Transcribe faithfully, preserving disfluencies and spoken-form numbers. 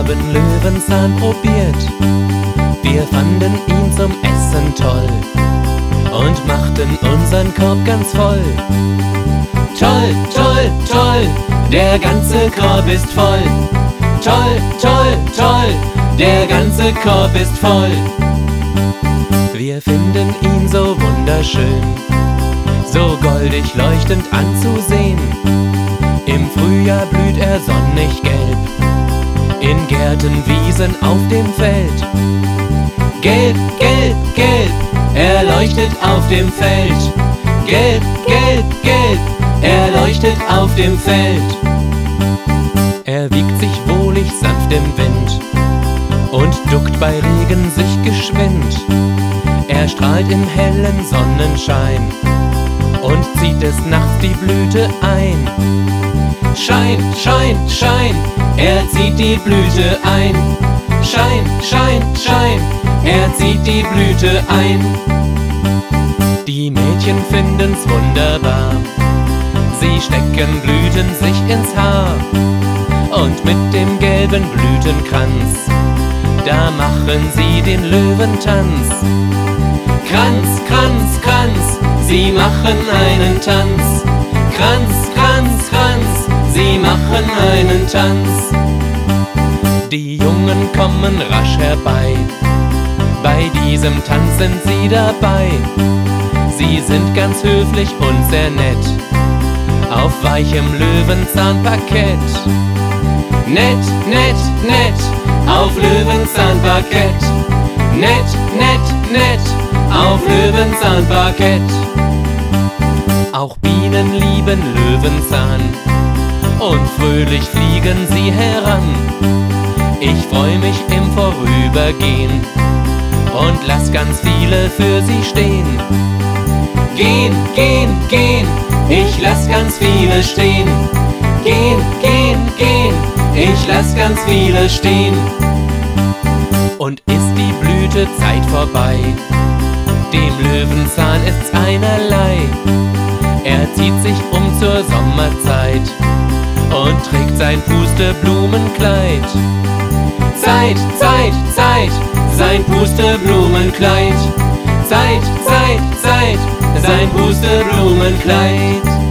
haben Löwenzahn probiert. Wir fanden ihn zum Essen toll und machten unseren Korb ganz voll. Toll, toll, toll, der ganze Korb ist voll. Toll, toll, toll, der ganze Korb ist voll. Wir finden ihn so wunderschön, so goldig leuchtend anzusehen. Im Frühjahr blüht er sonnig gelb, in Gärten, Wiesen, auf dem Feld. Gelb, gelb, gelb, er leuchtet auf dem Feld. Gelb, gelb, gelb, er leuchtet auf dem Feld. Er wiegt sich wohlig sanft im Wind und duckt bei Regen sich geschwind. Er strahlt im hellen Sonnenschein und zieht des Nachts die Blüte ein. Schein, Schein, Schein, er zieht die Blüte ein. Schein, Schein, Schein, er zieht die Blüte ein. Die Mädchen finden's wunderbar, sie stecken Blüten sich ins Haar. Und mit dem gelben Blütenkranz, da machen sie den Löwentanz. Kranz, Kranz, Kranz, sie machen einen Tanz. Kranz, Kranz, Kranz, sie machen einen Tanz. Die Jungen kommen rasch herbei, bei diesem Tanz sind sie dabei. Sie sind ganz höflich und sehr nett, auf weichem Löwenzahnparkett. Nett, nett, nett, auf Löwenzahnparkett. Nett, nett, nett, auf Löwenzahnparkett. Auch Bienen lieben Löwenzahn und fröhlich fliegen sie heran. Ich freu mich im Vorübergehen und lass ganz viele für sie stehen. Gehen, gehen, gehen, ich lass ganz viele stehen. Gehen, gehen, gehen, ich lass ganz viele stehen. Und ist die Blütezeit vorbei, dem Löwenzahn ist's einerlei. Er zieht sich um zur Sommerzeit und trägt sein Pusteblumenkleid. Zeit, Zeit, Zeit, sein Pusteblumenkleid. Zeit, Zeit, Zeit, sein Pusteblumenkleid.